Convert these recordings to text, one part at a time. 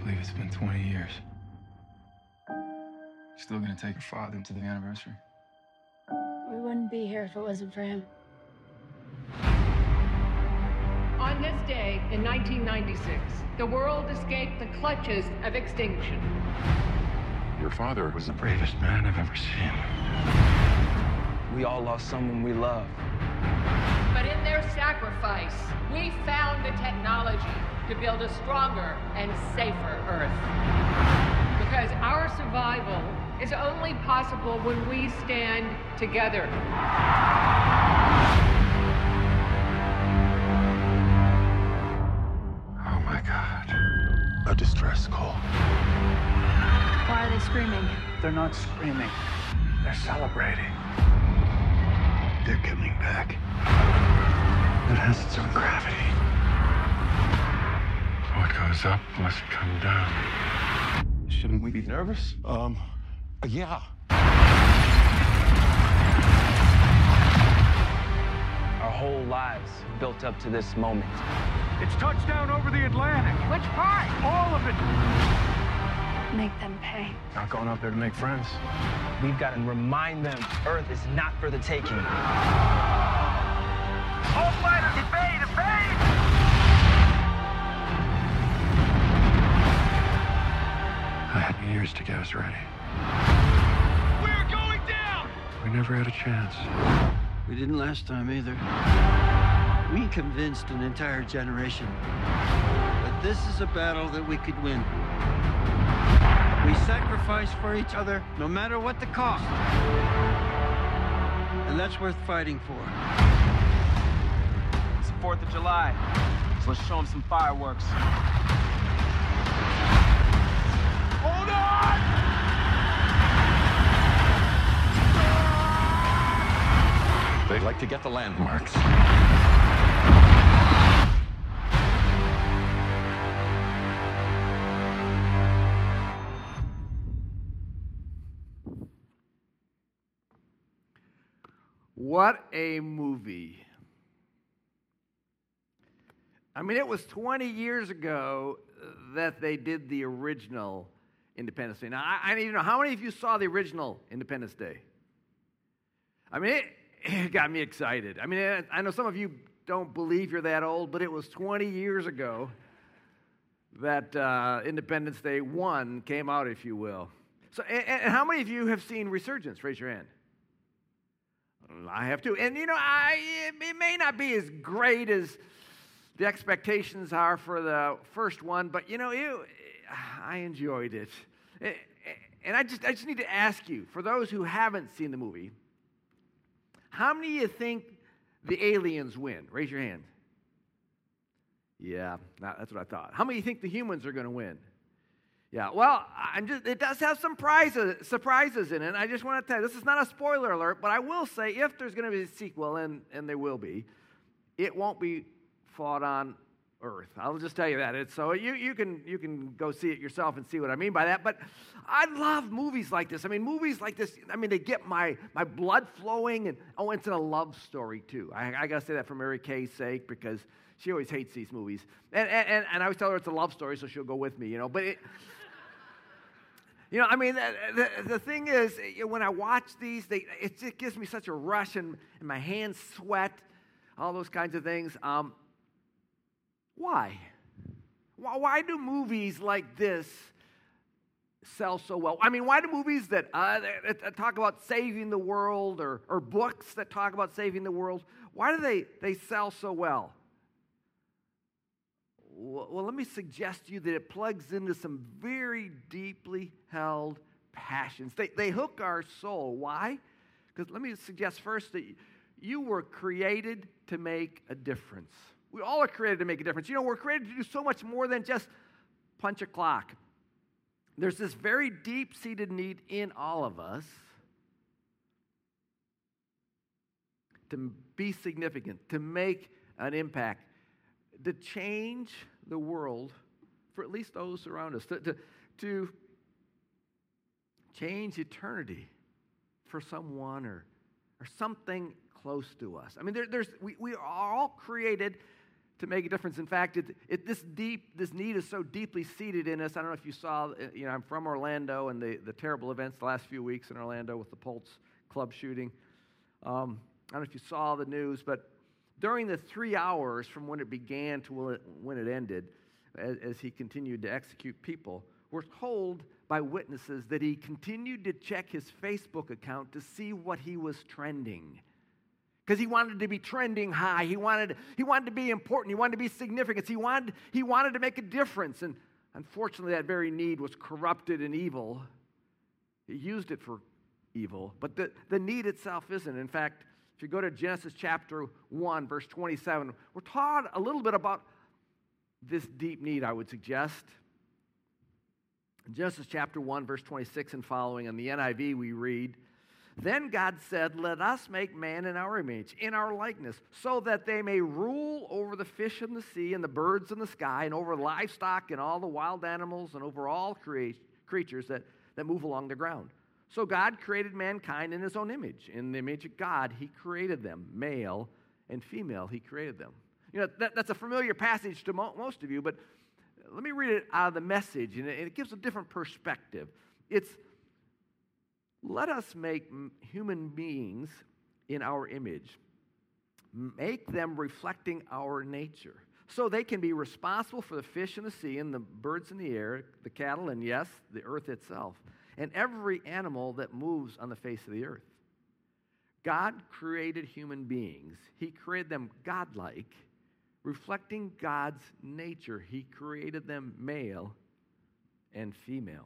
believe it's been 20 years. Still gonna take your father to the anniversary? We wouldn't be here if it wasn't for him. On this day in 1996, the world escaped the clutches of extinction. Your father was the bravest man I've ever seen. We all lost someone we love. But in their sacrifice, we found the technology to build a stronger and safer Earth. Because our survival is only possible when we stand together. Oh my God. A distress call. Why are they screaming? They're not screaming. They're celebrating. They're coming back. It has its own gravity. What goes up must come down. Shouldn't we be nervous? Yeah. Our whole lives built up to this moment. It's touchdown over the Atlantic. Which part? All of it. Make them pay. Not going up there to make friends. We've got to remind them Earth is not for the taking. All fighters, evade, evade! I had years to get us ready. We're going down! We never had a chance. We didn't last time either. We convinced an entire generation that this is a battle that we could win. We sacrifice for each other no matter what the cost. And that's worth fighting for. It's the 4th of July, so let's show them some fireworks. Hold on! They like to get the landmarks. What a movie. I mean, it was 20 years ago that they did the original Independence Day. Now, I need to know, how many of you saw the original Independence Day? I mean, it got me excited. I mean, I know some of you don't believe you're that old, but it was 20 years ago that Independence Day 1 came out, if you will. So, and how many of you have seen Resurgence? Raise your hand. I have too. And, you know, it may not be as great as the expectations are for the first one, but, you know, I enjoyed it. And I just need to ask you, for those who haven't seen the movie, how many of you think the aliens win? Raise your hand. Yeah, that's what I thought. How many of you think the humans are going to win? Yeah, well, it does have some surprises in it. And I just want to tell you, this is not a spoiler alert, but I will say if there's going to be a sequel, and there will be, it won't be fought on Earth. I'll just tell you that. So you can go see it yourself and see what I mean by that. But I love movies like this. I mean, movies like this, I mean, they get my blood flowing. And it's in a love story, too. I got to say that for Mary Kay's sake, because she always hates these movies. And I always tell her it's a love story, so she'll go with me, you know. But you know, I mean, the thing is, when I watch these, it gives me such a rush, and my hands sweat, all those kinds of things. Why? Why do movies like this sell so well? I mean, why do movies that talk about saving the world, or books that talk about saving the world, why do they sell so well? Well, let me suggest to you that it plugs into some very deeply held passions. They hook our soul. Why? Because let me suggest first that you were created to make a difference. We all are created to make a difference. You know, we're created to do so much more than just punch a clock. There's this very deep-seated need in all of us to be significant, to make an impact, to change the world for at least those around us, to change eternity for someone or something close to us. I mean, we are all created to make a difference. In fact, this need is so deeply seated in us. I don't know if you saw, I'm from Orlando and the terrible events the last few weeks in Orlando with the Pulse Club shooting. I don't know if you saw the news, but during the 3 hours from when it began to when it ended, as he continued to execute people, we're told by witnesses that he continued to check his Facebook account to see what he was trending. Because he wanted to be trending high. He wanted to be important. He wanted to be significant. He wanted to make a difference. And unfortunately, that very need was corrupted and evil. He used it for evil. But the need itself isn't. In fact, if you go to Genesis chapter 1, verse 27, we're taught a little bit about this deep need, I would suggest. In Genesis chapter 1, verse 26 and following, in the NIV we read, "Then God said, 'Let us make man in our image, in our likeness, so that they may rule over the fish in the sea and the birds in the sky, and over livestock and all the wild animals, and over all creatures that move along the ground.' So God created mankind in his own image. In the image of God, he created them. Male and female, he created them." That's a familiar passage to most of you, but let me read it out of the Message, and it gives a different perspective. It's, "Let us make human beings in our image, make them reflecting our nature, so they can be responsible for the fish in the sea and the birds in the air, the cattle, and yes, the earth itself, and every animal that moves on the face of the earth." God created human beings. He created them godlike, reflecting God's nature. He created them male and female.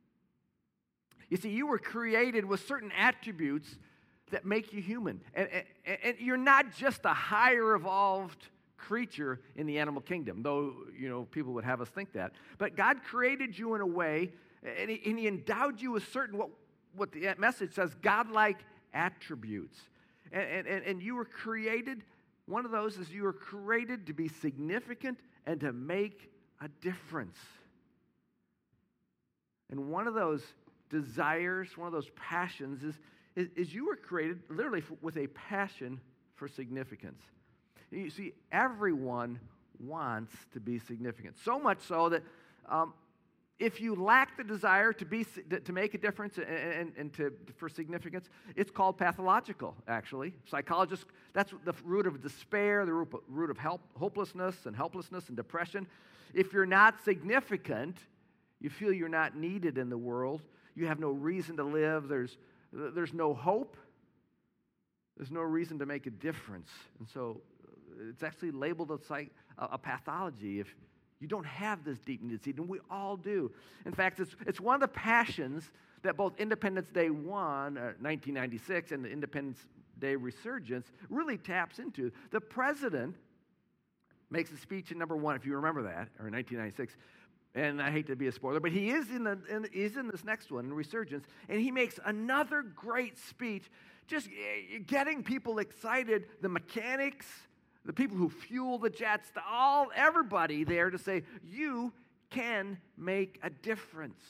You see, you were created with certain attributes that make you human. And you're not just a higher evolved creature in the animal kingdom, though, people would have us think that. But God created you in a way, and He endowed you with certain, what the Message says, godlike attributes. And you were created, one of those is you were created to be significant and to make a difference. And one of those desires, one of those passions is you were created literally with a passion for significance. You see, everyone wants to be significant. So much so that if you lack the desire to make a difference and for significance, it's called pathological, actually. Psychologists, that's the root of despair, the root of hopelessness and depression. If you're not significant, you feel you're not needed in the world. You have no reason to live. There's no hope. There's no reason to make a difference. And so it's actually labeled as a pathology if you don't have this deep need, and we all do. In fact, it's one of the passions that both Independence Day 1, 1996, and the Independence Day Resurgence really taps into. The president makes a speech in number 1, if you remember that, or 1996. And I hate to be a spoiler, but he is in this next one, in Resurgence, and he makes another great speech, just getting people excited, the mechanics, the people who fuel the jets, everybody there to say, you can make a difference.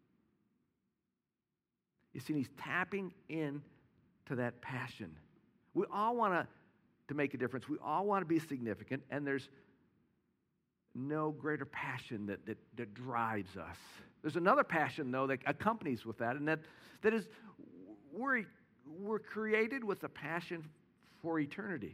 You see, he's tapping in to that passion. We all want to make a difference. We all want to be significant, and there's no greater passion that drives us. There's another passion, though, that accompanies with that, and that is we're created with a passion for eternity.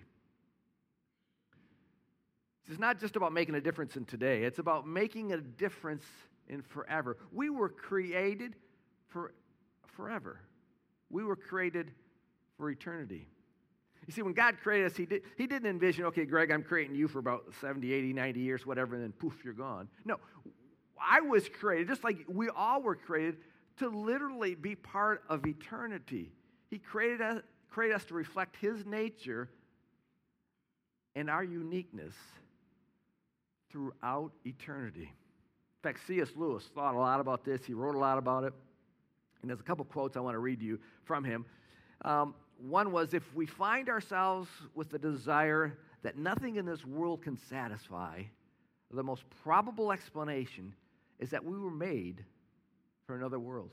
It's not just about making a difference in today. It's about making a difference in forever. We were created for forever. We were created for eternity. You see, when God created us, He didn't envision, okay, Greg, I'm creating you for about 70, 80, 90 years, whatever, and then poof, you're gone. No, I was created, just like we all were created, to literally be part of eternity. He created us to reflect His nature and our uniqueness throughout eternity. In fact, C.S. Lewis thought a lot about this. He wrote a lot about it. And there's a couple quotes I want to read to you from him. One was, "If we find ourselves with the desire that nothing in this world can satisfy, the most probable explanation is that we were made for another world."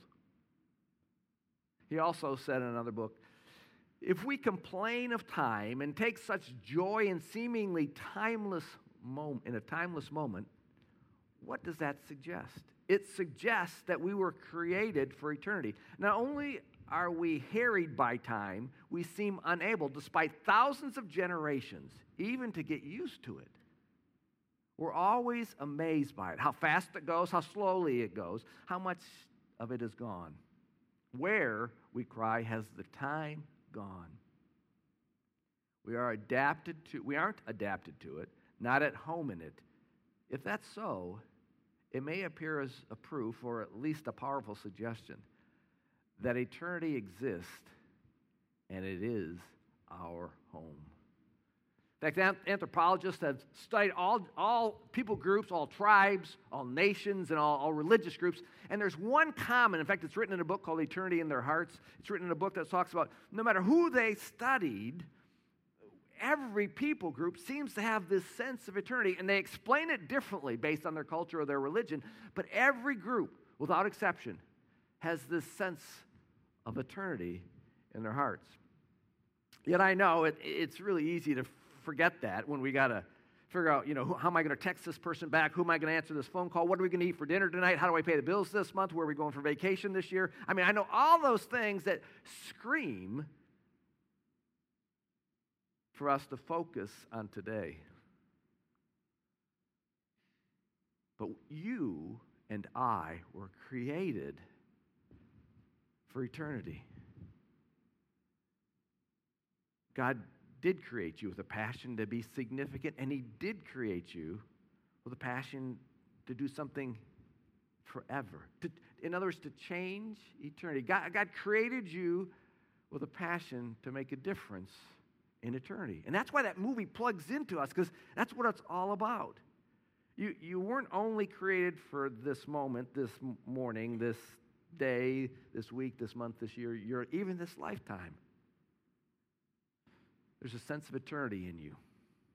He also said in another book, "If we complain of time and take such joy in seemingly timeless moment, what does that suggest? It suggests that we were created for eternity. Not only are we harried by time, we seem unable, despite thousands of generations, even to get used to it. We're always amazed by it, how fast it goes, how slowly it goes, how much of it is gone. Where, we cry, has the time gone? We aren't adapted to it, not at home in it. If that's so, it may appear as a proof, or at least a powerful suggestion, that eternity exists, and it is our home. In fact, anthropologists have studied all people groups, all tribes, all nations, and all religious groups, and there's one common. In fact, it's written in a book called Eternity in Their Hearts. It's written in a book that talks about no matter who they studied, every people group seems to have this sense of eternity, and they explain it differently based on their culture or their religion, but every group, without exception, has this sense of eternity in their hearts. Yet I know it's really easy to forget that when we got to figure out, how am I going to text this person back? Who am I going to answer this phone call? What are we going to eat for dinner tonight? How do I pay the bills this month? Where are we going for vacation this year? I mean, I know all those things that scream for us to focus on today. But you and I were created for eternity. God did create you with a passion to be significant, and He did create you with a passion to do something forever. In other words, to change eternity. God created you with a passion to make a difference in eternity. And that's why that movie plugs into us, because that's what it's all about. You weren't only created for this moment, this morning, this day, this week, this month, this year, even this lifetime. There's a sense of eternity in you.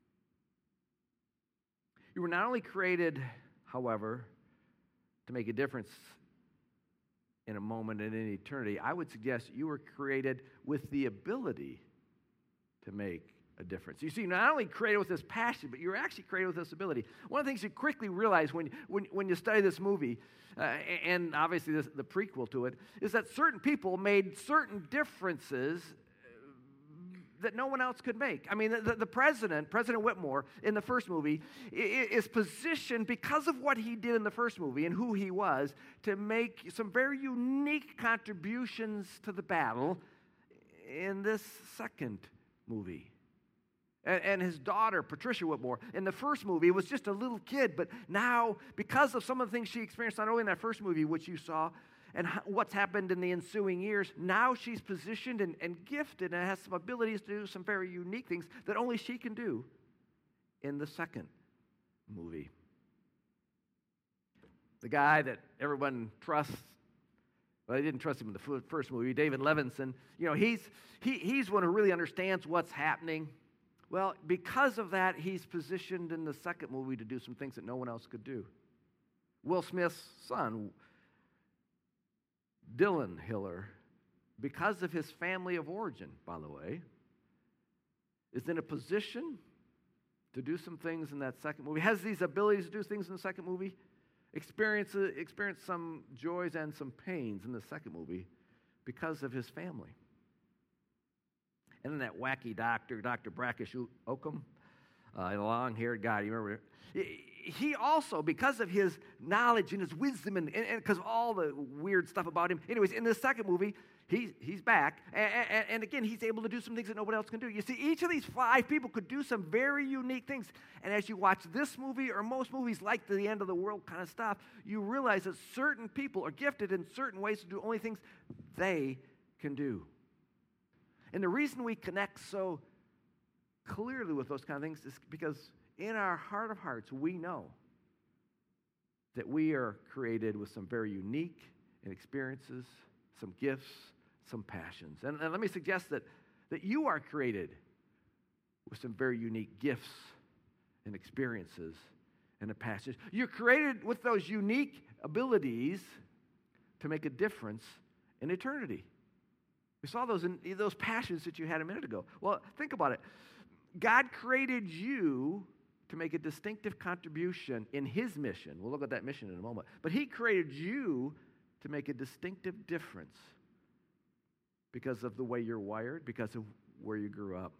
You were not only created, however, to make a difference in a moment and in eternity. I would suggest you were created with the ability to make a difference. You see, you're not only created with this passion, but you're actually created with this ability. One of the things you quickly realize when you study this movie, and obviously the prequel to it, is that certain people made certain differences that no one else could make. I mean, the President Whitmore, in the first movie, is positioned because of what he did in the first movie and who he was to make some very unique contributions to the battle in this second movie. And his daughter, Patricia Whitmore, in the first movie was just a little kid, but now, because of some of the things she experienced not only in that first movie, which you saw, and what's happened in the ensuing years, now she's positioned and gifted and has some abilities to do some very unique things that only she can do in the second movie. The guy that everyone trusts, well, they didn't trust him in the first movie, David Levinson, he's one who really understands what's happening. Well, because of that, he's positioned in the second movie to do some things that no one else could do. Will Smith's son, Dylan Hiller, because of his family of origin, by the way, is in a position to do some things in that second movie, has these abilities to do things in the second movie, experience some joys and some pains in the second movie because of his family. And then that wacky doctor, Dr. Brackish Oakham, a long-haired guy, you remember? He also, because of his knowledge and his wisdom and because of all the weird stuff about him, anyways, in the second movie, he's back. And again, he's able to do some things that nobody else can do. You see, each of these 5 people could do some very unique things. And as you watch this movie or most movies like the end of the world kind of stuff, you realize that certain people are gifted in certain ways to do only things they can do. And the reason we connect so clearly with those kind of things is because in our heart of hearts, we know that we are created with some very unique experiences, some gifts, some passions. And let me suggest that you are created with some very unique gifts and experiences and a passion. You're created with those unique abilities to make a difference in eternity. We saw those passions that you had a minute ago. Well, think about it. God created you to make a distinctive contribution in his mission. We'll look at that mission in a moment. But he created you to make a distinctive difference because of the way you're wired, because of where you grew up.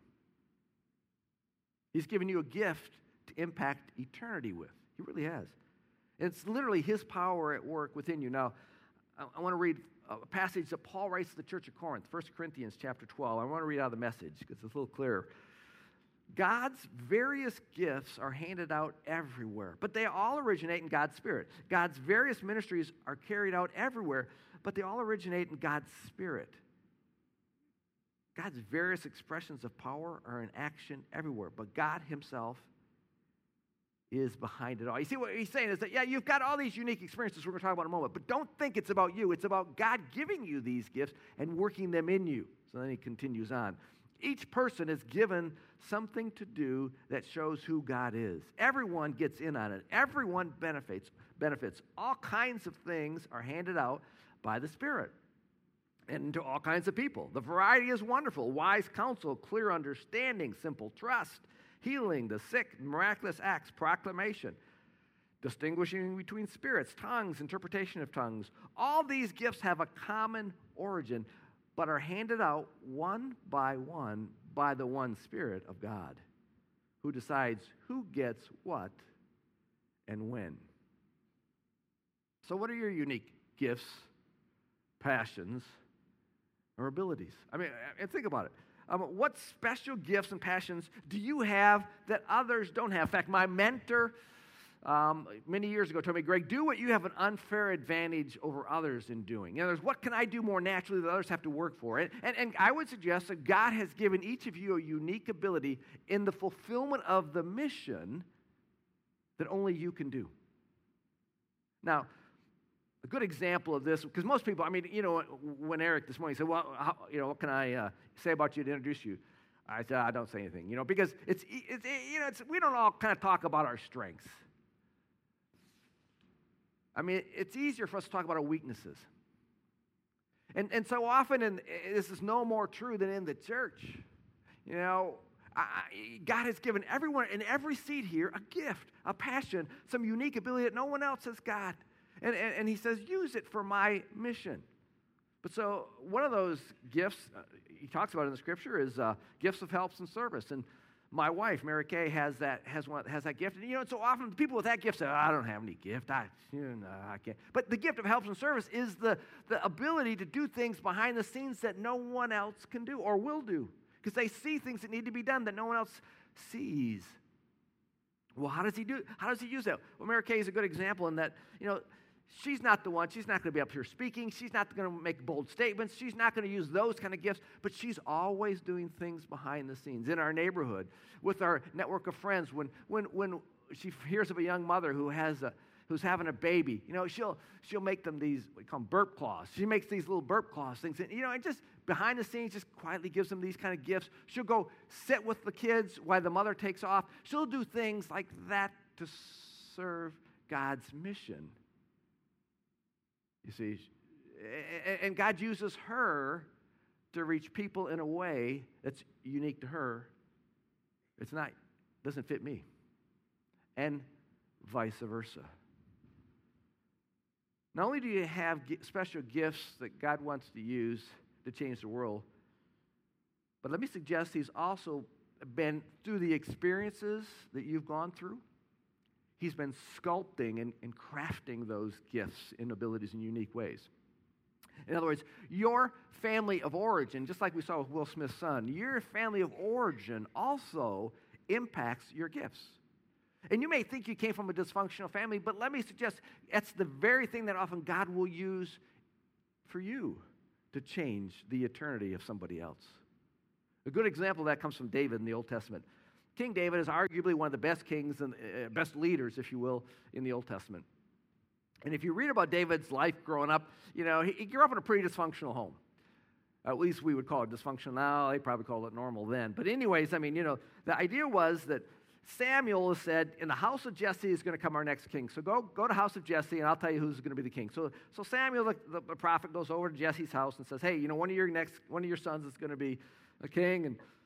He's given you a gift to impact eternity with. He really has. It's literally his power at work within you. Now, I want to read a passage that Paul writes to the church of Corinth, 1 Corinthians chapter 12. I want to read out of the Message because it's a little clearer. God's various gifts are handed out everywhere, but they all originate in God's Spirit. God's various ministries are carried out everywhere, but they all originate in God's Spirit. God's various expressions of power are in action everywhere, but God himself is behind it all. You see what he's saying is that, yeah, you've got all these unique experiences we're going to talk about in a moment, but don't think it's about you. It's about God giving you these gifts and working them in you. So then he continues on. Each person is given something to do that shows who God is. Everyone gets in on it. Everyone benefits. All kinds of things are handed out by the Spirit and to all kinds of people. The variety is wonderful. Wise counsel, clear understanding, simple trust, healing the sick, miraculous acts, proclamation, distinguishing between spirits, tongues, interpretation of tongues. All these gifts have a common origin, but are handed out one by the one Spirit of God, who decides who gets what and when. So what are your unique gifts, passions, or abilities? I mean, think about it. What special gifts and passions do you have that others don't have? In fact, my mentor many years ago told me, Greg, do what you have an unfair advantage over others in doing. In other words, what can I do more naturally that others have to work for? And I would suggest that God has given each of you a unique ability in the fulfillment of the mission that only you can do. Now, a good example of this, because most people, I mean, you know, when Eric this morning said, well, what can I say about you to introduce you? I said, I don't say anything, because we don't all kind of talk about our strengths. I mean, it's easier for us to talk about our weaknesses. And so often, and this is no more true than in the church, God has given everyone in every seat here a gift, a passion, some unique ability that no one else has got. And he says, use it for my mission. But so one of those gifts he talks about in the Scripture is gifts of helps and service. And my wife, Mary Kay, has that gift. And so often people with that gift say, I don't have any gift. I can't. But the gift of helps and service is the ability to do things behind the scenes that no one else can do or will do. Because they see things that need to be done that no one else sees. Well, how does he use that? Well, Mary Kay is a good example in that, she's not the one. She's not going to be up here speaking. She's not going to make bold statements. She's not going to use those kind of gifts. But she's always doing things behind the scenes in our neighborhood, with our network of friends. When she hears of a young mother who's having a baby, she'll make them these, what you call them, burp cloths. She makes these little burp cloths things, and just behind the scenes, just quietly gives them these kind of gifts. She'll go sit with the kids while the mother takes off. She'll do things like that to serve God's mission. You see, and God uses her to reach people in a way that's unique to her. Doesn't fit me. And vice versa. Not only do you have special gifts that God wants to use to change the world, but let me suggest he's also been through the experiences that you've gone through. He's been sculpting and crafting those gifts and abilities in unique ways. In other words, your family of origin, just like we saw with Will Smith's son, your family of origin also impacts your gifts. And you may think you came from a dysfunctional family, but let me suggest that's the very thing that often God will use for you to change the eternity of somebody else. A good example of that comes from David in the Old Testament. King David is arguably one of the best kings and best leaders, if you will, in the Old Testament. And if you read about David's life growing up, he grew up in a pretty dysfunctional home. At least we would call it dysfunctional now. They probably called it normal then. But anyways, the idea was that Samuel said, in the house of Jesse is going to come our next king. So go to the house of Jesse, and I'll tell you who's going to be the king. So Samuel, the prophet, goes over to Jesse's house and says, hey, one of your sons is going to be a king. And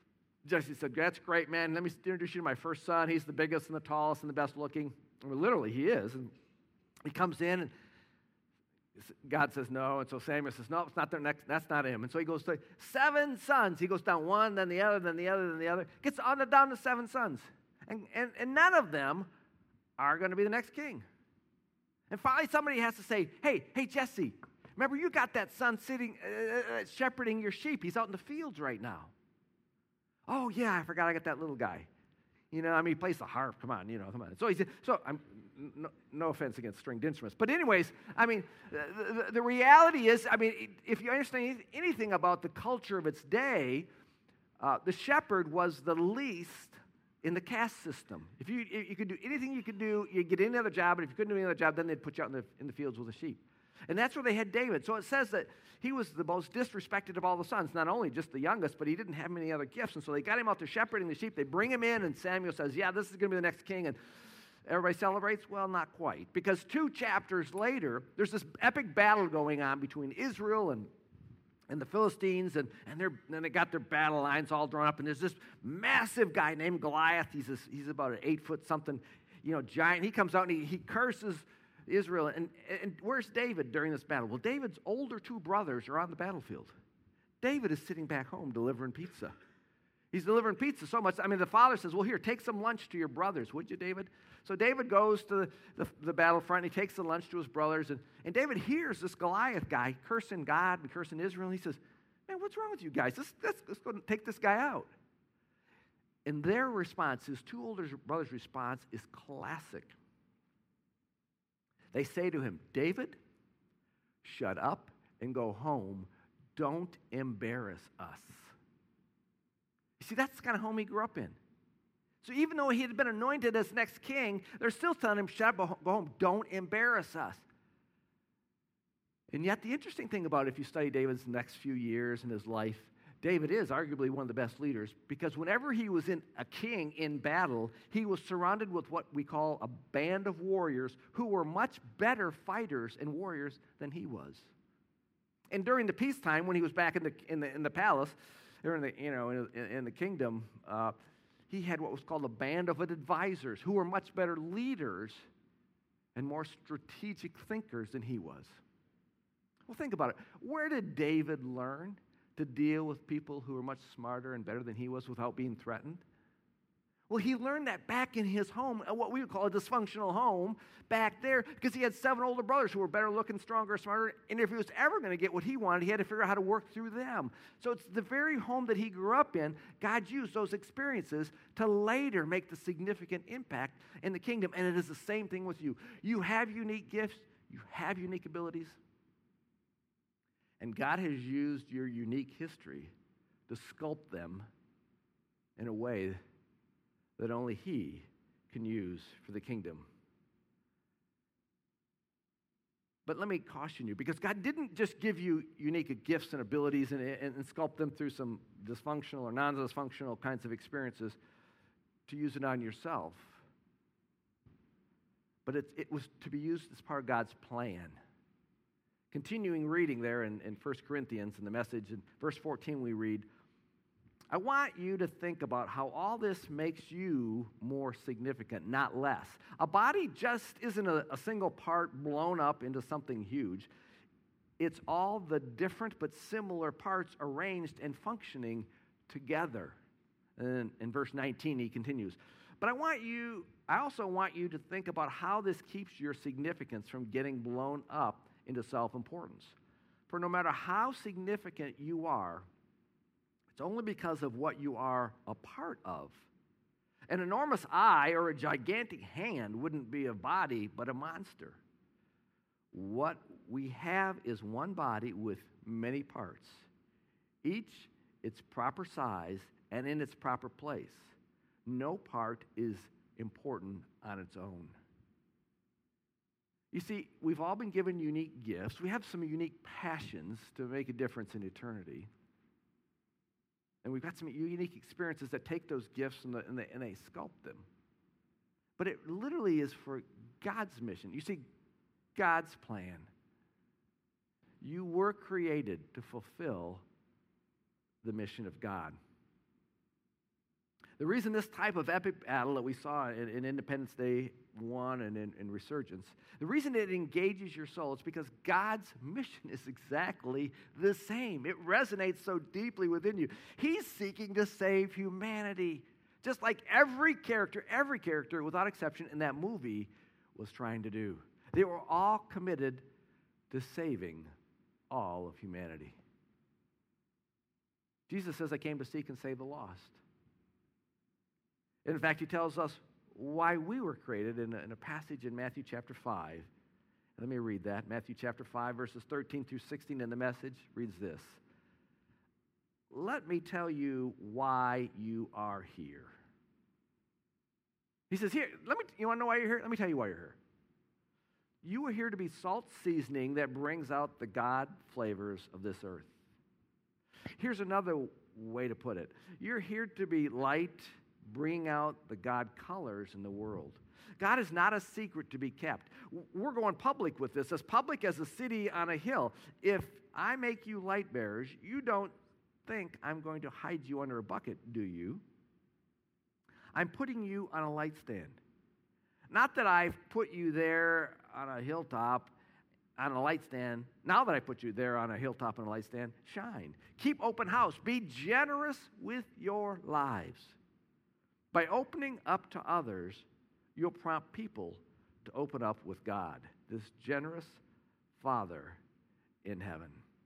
Jesse said, that's great, man. Let me introduce you to my first son. He's the biggest and the tallest and the best looking. Well, literally, he is. And he comes in, and God says no. And so Samuel says, no, it's not their next. That's not him. And so he goes to 7 sons. He goes down one, then the other, then the other, then the other. Gets on down to 7 sons. And none of them are going to be the next king. And finally, somebody has to say, hey, Jesse, remember you got that son sitting, shepherding your sheep. He's out in the fields right now. Oh, yeah, I forgot I got that little guy. He plays the harp. Come on. So I'm no offense against stringed instruments. But anyways, the reality is, if you understand anything about the culture of its day, the shepherd was the least in the caste system. If you could do anything you could do, you get any other job, and if you couldn't do any other job, then they'd put you out in the fields with the sheep. And that's where they had David. So it says that he was the most disrespected of all the sons, not only just the youngest, but he didn't have many other gifts. And so they got him out there shepherding the sheep. They bring him in, and Samuel says, yeah, this is going to be the next king. And everybody celebrates? Well, not quite. Because 2 chapters later, there's this epic battle going on between Israel and the Philistines, and they got their battle lines all drawn up, and there's this massive guy named Goliath. He's about an 8-foot-something, giant. He comes out and he curses Israel. And where's David during this battle? Well, David's older 2 brothers are on the battlefield. David is sitting back home delivering pizza. He's delivering pizza so much. The father says, well, here, take some lunch to your brothers, would you, David? So David goes to the battlefront, and he takes the lunch to his brothers, and David hears this Goliath guy cursing God and cursing Israel, and he says, man, what's wrong with you guys? Let's go and take this guy out. And their response, his 2 older brothers' response, is classic. They say to him, David, shut up and go home. Don't embarrass us. You see, that's the kind of home he grew up in. So even though he had been anointed as next king, they're still telling him, shut up, go home. Don't embarrass us. And yet the interesting thing about it, if you study David's next few years in his life, David is arguably one of the best leaders, because whenever he was a king in battle, he was surrounded with what we call a band of warriors who were much better fighters and warriors than he was. And during the peacetime, when he was back in the palace, or in the kingdom, he had what was called a band of advisors who were much better leaders and more strategic thinkers than he was. Well, think about it. Where did David learn to deal with people who were much smarter and better than he was without being threatened? Well, he learned that back in his home, what we would call a dysfunctional home, back there, because he had 7 older brothers who were better looking, stronger, smarter, and if he was ever going to get what he wanted, he had to figure out how to work through them. So it's the very home that he grew up in. God used those experiences to later make the significant impact in the kingdom, and it is the same thing with you. You have unique gifts. You have unique abilities. And God has used your unique history to sculpt them in a way that only He can use for the kingdom. But let me caution you, because God didn't just give you unique gifts and abilities and sculpt them through some dysfunctional or non-dysfunctional kinds of experiences to use it on yourself. But it was to be used as part of God's plan. Continuing reading there in 1 Corinthians in the Message, in verse 14 we read, I want you to think about how all this makes you more significant, not less. A body just isn't a single part blown up into something huge. It's all the different but similar parts arranged and functioning together. And in verse 19 he continues, but I also want you to think about how this keeps your significance from getting blown up into self-importance. For no matter how significant you are, it's only because of what you are a part of. An enormous eye or a gigantic hand wouldn't be a body, but a monster. What we have is one body with many parts, each its proper size and in its proper place. No part is important on its own. You see, we've all been given unique gifts. We have some unique passions to make a difference in eternity. And we've got some unique experiences that take those gifts and they sculpt them. But it literally is for God's mission. You see, God's plan. You were created to fulfill the mission of God. The reason this type of epic battle that we saw in Independence Day 1 and in Resurgence, the reason it engages your soul is because God's mission is exactly the same. It resonates so deeply within you. He's seeking to save humanity, just like every character without exception in that movie was trying to do. They were all committed to saving all of humanity. Jesus says, I came to seek and save the lost. In fact, he tells us why we were created in a passage in Matthew chapter 5. Let me read that. Matthew chapter 5, verses 13 through 16 in the Message reads this. Let me tell you why you are here. He says, you want to know why you're here? Let me tell you why you're here. You are here to be salt seasoning that brings out the God flavors of this earth. Here's another way to put it. You're here to be light, bringing out the God colors in the world. God is not a secret to be kept. We're going public with this, as public as a city on a hill. If I make you light bearers, you don't think I'm going to hide you under a bucket, do you? I'm putting you on a light stand. Not that I've put you there on a hilltop, on a light stand. Now that I put you there on a hilltop on a light stand, shine. Keep open house. Be generous with your lives. By opening up to others, you'll prompt people to open up with God, this generous Father in heaven.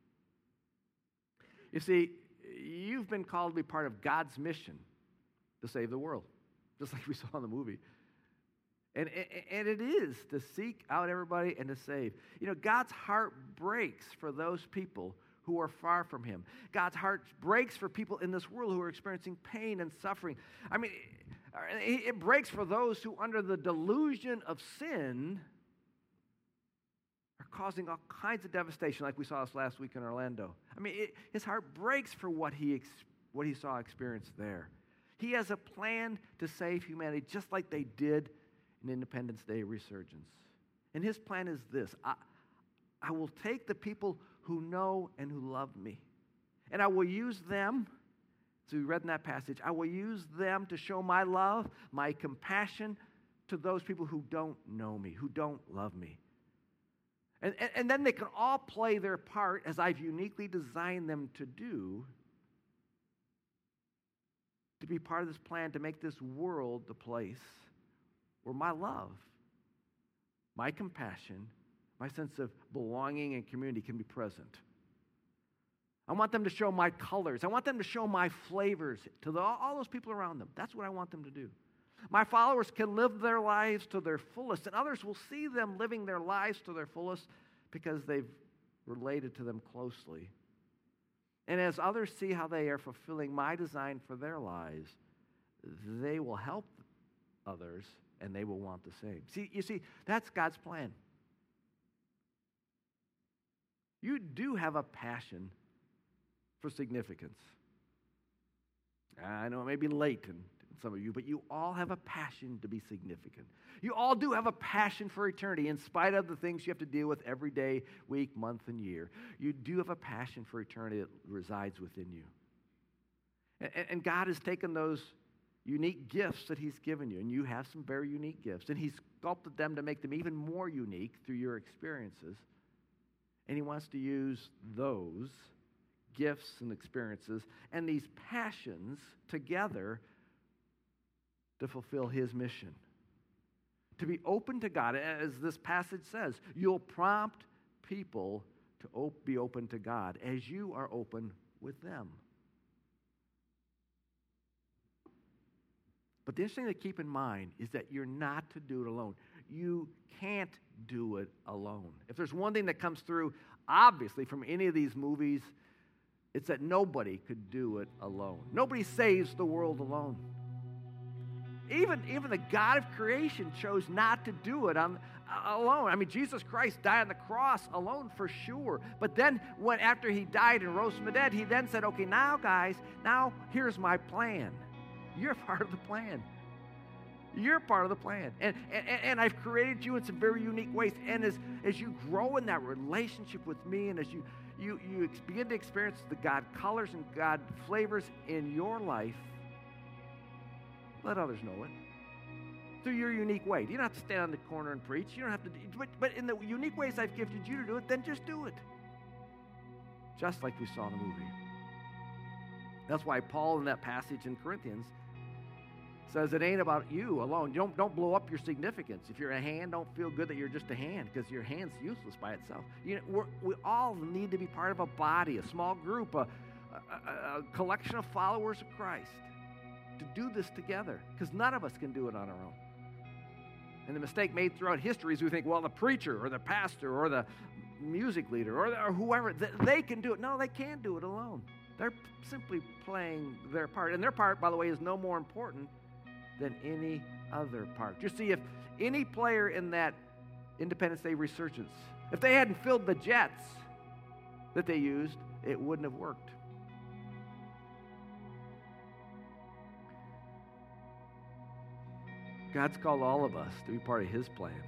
You see, you've been called to be part of God's mission to save the world, just like we saw in the movie. And it is to seek out everybody and to save. You know, God's heart breaks for those people who are far from him. God's heart breaks for people in this world who are experiencing pain and suffering. I mean, it breaks for those who, under the delusion of sin, are causing all kinds of devastation, like we saw this last week in Orlando. I mean, his heart breaks for what he saw experienced there. He has a plan to save humanity, just like they did in Independence Day Resurgence. And his plan is this. I will take the people who know and who love me, and I will use them, so we read in that passage, I will use them to show my love, my compassion to those people who don't know me, who don't love me. And then they can all play their part, as I've uniquely designed them to do, to be part of this plan to make this world the place where my love, my compassion, my sense of belonging and community can be present. I want them to show my colors. I want them to show my flavors to all those people around them. That's what I want them to do. My followers can live their lives to their fullest, and others will see them living their lives to their fullest because they've related to them closely. And as others see how they are fulfilling my design for their lives, they will help others, and they will want the same. You see, that's God's plan. You do have a passion for significance. I know it may be late in some of you, but you all have a passion to be significant. You all do have a passion for eternity, in spite of the things you have to deal with every day, week, month, and year. You do have a passion for eternity that resides within you. And God has taken those unique gifts that he's given you, and you have some very unique gifts, and he's sculpted them to make them even more unique through your experiences. And he wants to use those gifts and experiences and these passions together to fulfill his mission. To be open to God, as this passage says, you'll prompt people to be open to God as you are open with them. But the interesting thing to keep in mind is that you're not to do it alone. You can't do it alone. If there's one thing that comes through, obviously, from any of these movies, it's that nobody could do it alone. Nobody saves the world alone. Even the God of creation chose not to do it alone. I mean, Jesus Christ died on the cross alone for sure. But then, after he died and rose from the dead, he then said, okay, now guys, now here's my plan. You're part of the plan. You're part of the plan. And I've created you in some very unique ways. And as you grow in that relationship with me, and as you begin to experience the God colors and God flavors in your life, Let others know it. Through your unique way. You don't have to stand on the corner and preach. You don't have to, but in the unique ways I've gifted you to do it, then just do it. Just like we saw in the movie. That's why Paul in that passage in Corinthians says it ain't about you alone. Don't blow up your significance. If you're a hand, don't feel good that you're just a hand, because your hand's useless by itself. We all need to be part of a body, a small group, a collection of followers of Christ to do this together, because none of us can do it on our own. And the mistake made throughout history is we think, well, the preacher or the pastor or the music leader or whoever, they can do it. No, they can't do it alone. They're simply playing their part. And their part, by the way, is no more important than any other part. You see, if any player in that Independence Day resurgence, if they hadn't filled the jets that they used, it wouldn't have worked. God's called all of us to be part of His plan.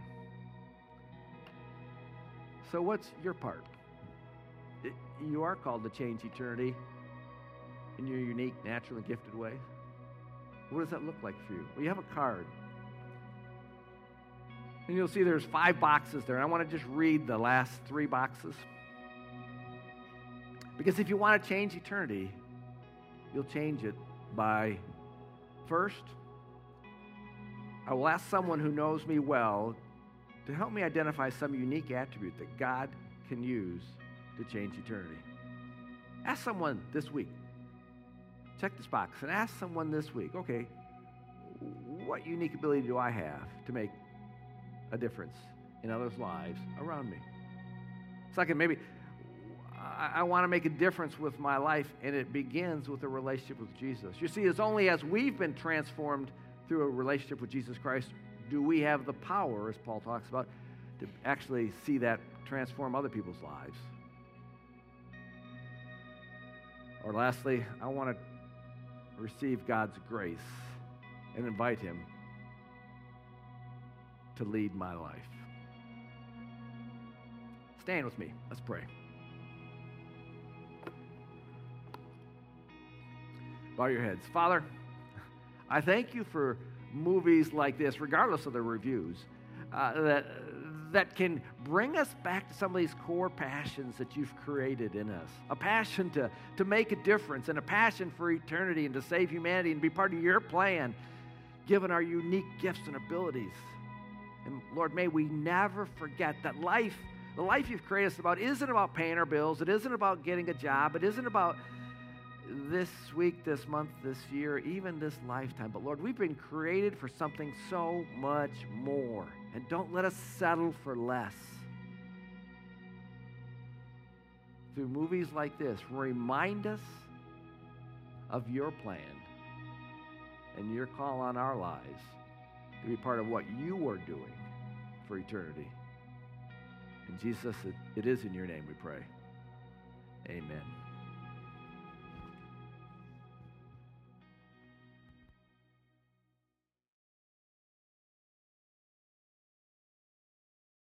So what's your part? You are called to change eternity in your unique, natural, and gifted way. What does that look like for you? Well, you have a card. And you'll see there's 5 boxes there. And I want to just read the last 3 boxes. Because if you want to change eternity, you'll change it by, first, I will ask someone who knows me well to help me identify some unique attribute that God can use to change eternity. Ask someone this week. Check this box and ask someone this week, okay, what unique ability do I have to make a difference in others' lives around me? Second, maybe I want to make a difference with my life, and it begins with a relationship with Jesus. You see, it's only as we've been transformed through a relationship with Jesus Christ do we have the power, as Paul talks about, to actually see that transform other people's lives. Or lastly, I want to receive God's grace and invite Him to lead my life. Stand with me. Let's pray. Bow your heads. Father, I thank you for movies like this, regardless of the reviews, that can bring us back to some of these core passions that you've created in us. A passion to make a difference, and a passion for eternity, and to save humanity and be part of your plan, given our unique gifts and abilities. And Lord, may we never forget that the life you've created us about, isn't about paying our bills. It isn't about getting a job. It isn't about this week, this month, this year, even this lifetime. But Lord, we've been created for something so much more. And don't let us settle for less. Through movies like this, remind us of your plan and your call on our lives to be part of what you are doing for eternity. And Jesus, it is in your name we pray. Amen.